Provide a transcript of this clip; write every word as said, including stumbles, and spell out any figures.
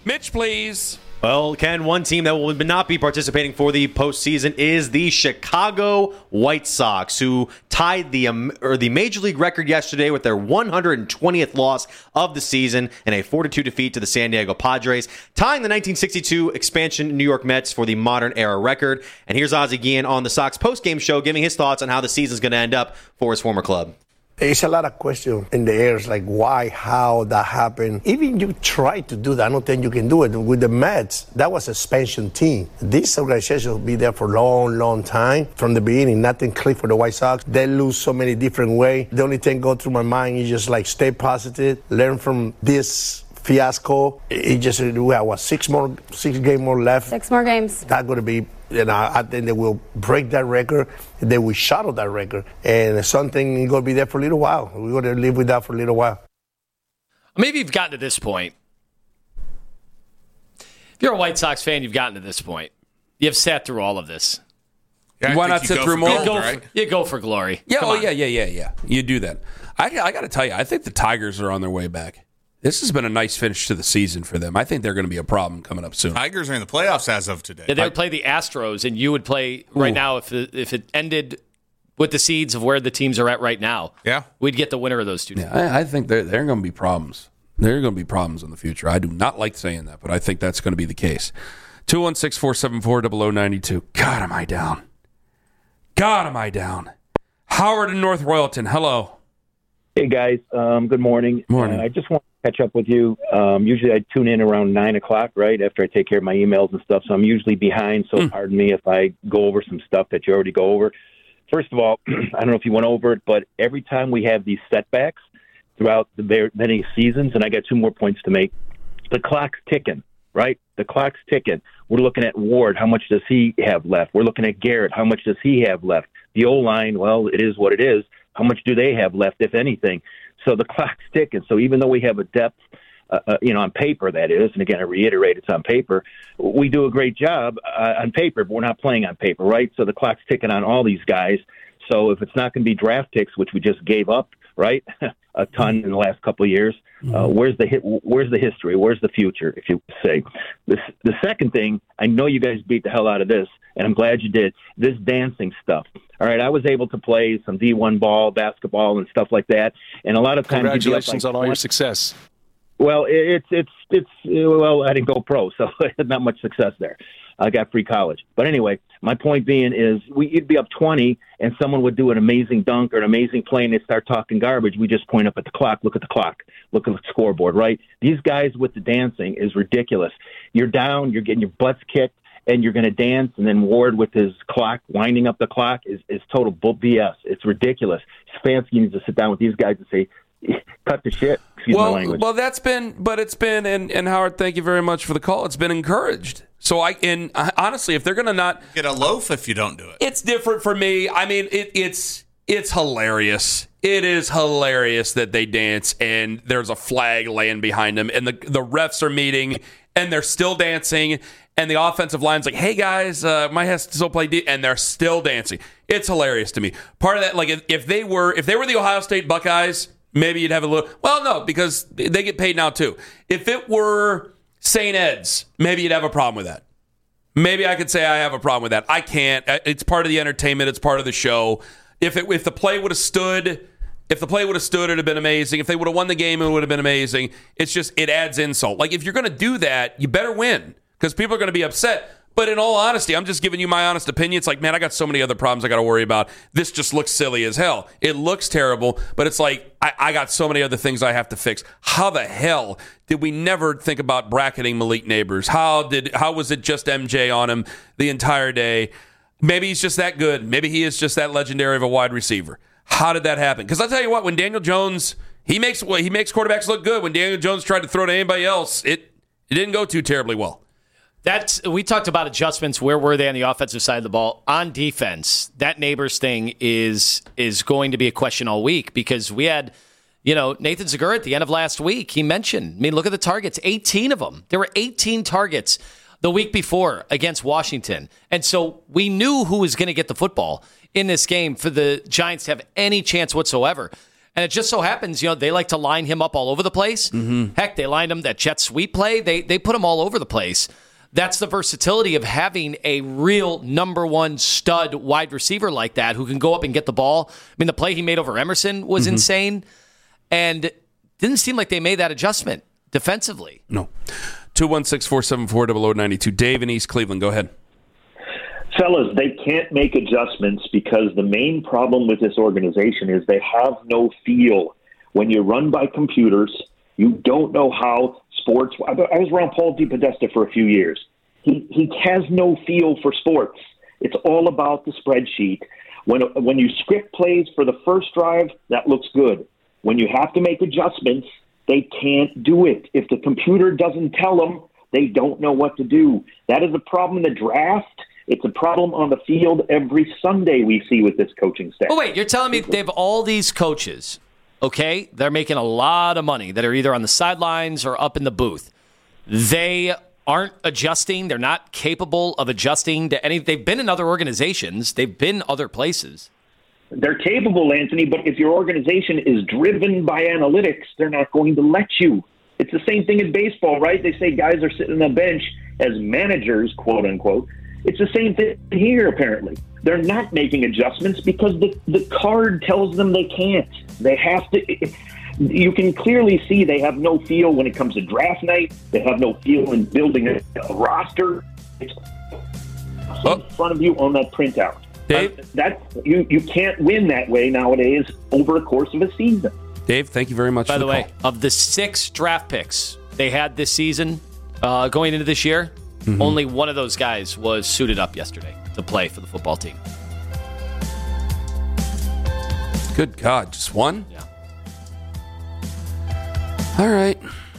Mitch, please. Well, Ken, one team that will not be participating for the postseason is the Chicago White Sox, who tied the um, or the Major League record yesterday with their one hundred twentieth loss of the season in a four to two defeat to the San Diego Padres, tying the nineteen sixty-two expansion New York Mets for the modern era record. And here's Ozzie Guillen on the Sox postgame show giving his thoughts on how the season's going to end up for his former club. It's a lot of questions in the air, like why, how that happened. Even you try to do that, I don't think you can do it. With the Mets, that was a expansion team. This organization will be there for a long, long time. From the beginning, nothing clicked for the White Sox. They lose so many different ways. The only thing go through my mind is just like stay positive, learn from this fiasco. It just, we have what, six more, six games more left. Six more games. That's going to be, you know, I think they will break that record. They will shadow that record. And something is going to be there for a little while. We're going to live with that for a little while. Maybe you've gotten to this point. If you're a White Sox fan, you've gotten to this point. You've sat through all of this. Yeah, Why not sit through more? You go, right? for, you go for glory. Yeah, Come oh, on. yeah, yeah, yeah, yeah. You do that. I, I got to tell you, I think the Tigers are on their way back. This has been a nice finish to the season for them. I think they're going to be a problem coming up soon. Tigers are in the playoffs as of today. Yeah, they would play the Astros, and you would play right Ooh. now if it, if it ended with the seeds of where the teams are at right now. Yeah, we'd get the winner of those two teams. Yeah, I, I think there there are going to be problems. There are going to be problems in the future. I do not like saying that, but I think that's going to be the case. two one six, four seven four, zero zero nine two. God, am I down. God, am I down. Howard in North Royalton, hello. Hey, guys. Um, good morning. Morning. Uh, I just want to catch up with you. Um, usually I tune in around nine o'clock, right, after I take care of my emails and stuff, so I'm usually behind, so mm. pardon me if I go over some stuff that you already go over. First of all, I don't know if you went over it, but every time we have these setbacks throughout the many seasons, and I got two more points to make, the clock's ticking, right? The clock's ticking. We're looking at Ward. How much does he have left? We're looking at Garrett. How much does he have left? The O-line, well, it is what it is. How much do they have left, if anything? So the clock's ticking. So even though we have a depth, uh, uh, you know, on paper, that is, and again, I reiterate, it's on paper, we do a great job uh, on paper, but we're not playing on paper, right? So the clock's ticking on all these guys. So if it's not going to be draft picks, which we just gave up, right, a ton in the last couple of years, uh, where's the hit, where's the history? Where's the future, if you say? This, the second thing, I know you guys beat the hell out of this, and I'm glad you did, this dancing stuff. All right, I was able to play some D one ball, basketball, and stuff like that, and a lot of times... Congratulations like, on all your success. Well, it's, it's, it's, well, I didn't go pro, so I had not much success there. I got free college. But anyway, my point being is we, you'd be up twenty and someone would do an amazing dunk or an amazing play and they start talking garbage. We just point up at the clock. Look at the clock. Look at the scoreboard, right? These guys with the dancing is ridiculous. You're down, you're getting your butts kicked, and you're going to dance, and then Ward with his clock, winding up the clock, is, is total bull B S. It's ridiculous. Stefanski needs to sit down with these guys and say, cut the shit. Excuse well, my language. Well, that's been, but it's been, and, and Howard, thank you very much for the call. It's been encouraged. So I, and honestly, if they're going to not get a loaf if you don't do it, it's different for me. I mean, it, it's it's hilarious. It is hilarious that they dance and there's a flag laying behind them, and the the refs are meeting and they're still dancing, and the offensive line's like, "Hey guys, uh, might have to still play," D-, and they're still dancing. It's hilarious to me. Part of that, like if, if they were if they were the Ohio State Buckeyes, maybe you'd have a little. Well, no, because they get paid now too. If it were Saint Ed's, maybe you'd have a problem with that. Maybe I could say I have a problem with that. I can't. It's part of the entertainment. It's part of the show. If it, if the play would have stood, if the play would have stood, it'd have been amazing. If they would have won the game, it would have been amazing. It's just, it adds insult. Like, if you're going to do that, you better win, because people are going to be upset. But in all honesty, I'm just giving you my honest opinion. It's like, man, I got so many other problems I got to worry about. This just looks silly as hell. It looks terrible, but it's like, I, I got so many other things I have to fix. How the hell did we never think about bracketing Malik Neighbors? How did how was it just M J on him the entire day? Maybe he's just that good. Maybe he is just that legendary of a wide receiver. How did that happen? Because I'll tell you what, when Daniel Jones, he makes well, he makes quarterbacks look good. When Daniel Jones tried to throw to anybody else, it it didn't go too terribly well. That's we talked about adjustments. Where were they on the offensive side of the ball? On defense, that Neighbors thing is is going to be a question all week, because we had, you know, Nathan Zegura at the end of last week. He mentioned, I mean, look at the targets, eighteen of them. There were eighteen targets the week before against Washington, and so we knew who was going to get the football in this game for the Giants to have any chance whatsoever. And it just so happens, you know, they like to line him up all over the place. Mm-hmm. Heck, they lined him that jet sweep play. They they put him all over the place. That's the versatility of having a real number one stud wide receiver like that who can go up and get the ball. I mean, the play he made over Emerson was mm-hmm. insane. And didn't seem like they made that adjustment defensively. No. two one six, four seven four, zero zero nine two. Dave in East Cleveland, go ahead. Fellas, they can't make adjustments because the main problem with this organization is they have no feel. When you run by computers, you don't know how sports. I was around Paul DePodesta for a few years. He he has no feel for sports. It's all about the spreadsheet. When when you script plays for the first drive, that looks good. When you have to make adjustments, they can't do it. If the computer doesn't tell them, they don't know what to do. That is a problem in the draft. It's a problem on the field every Sunday we see with this coaching staff. Oh, wait, you're telling me they have all these coaches, okay? They're making a lot of money that are either on the sidelines or up in the booth. They aren't adjusting. They're not capable of adjusting to any. They've been in other organizations. They've been other places. They're capable, Anthony, but if your organization is driven by analytics, they're not going to let you. It's the same thing in baseball, right? They say guys are sitting on the bench as managers, quote unquote. It's the same thing here, apparently. They're not making adjustments because the, the card tells them they can't. They have to. You can clearly see they have no feel when it comes to draft night. They have no feel in building a, a roster. It's oh. in front of you on that printout. Dave? Uh, that you, you can't win that way nowadays over a course of a season. Dave, thank you very much By for the, the way, call. of the six draft picks they had this season, uh, going into this year, mm-hmm. only one of those guys was suited up yesterday to play for the football team. Good God, just one? Yeah. All right.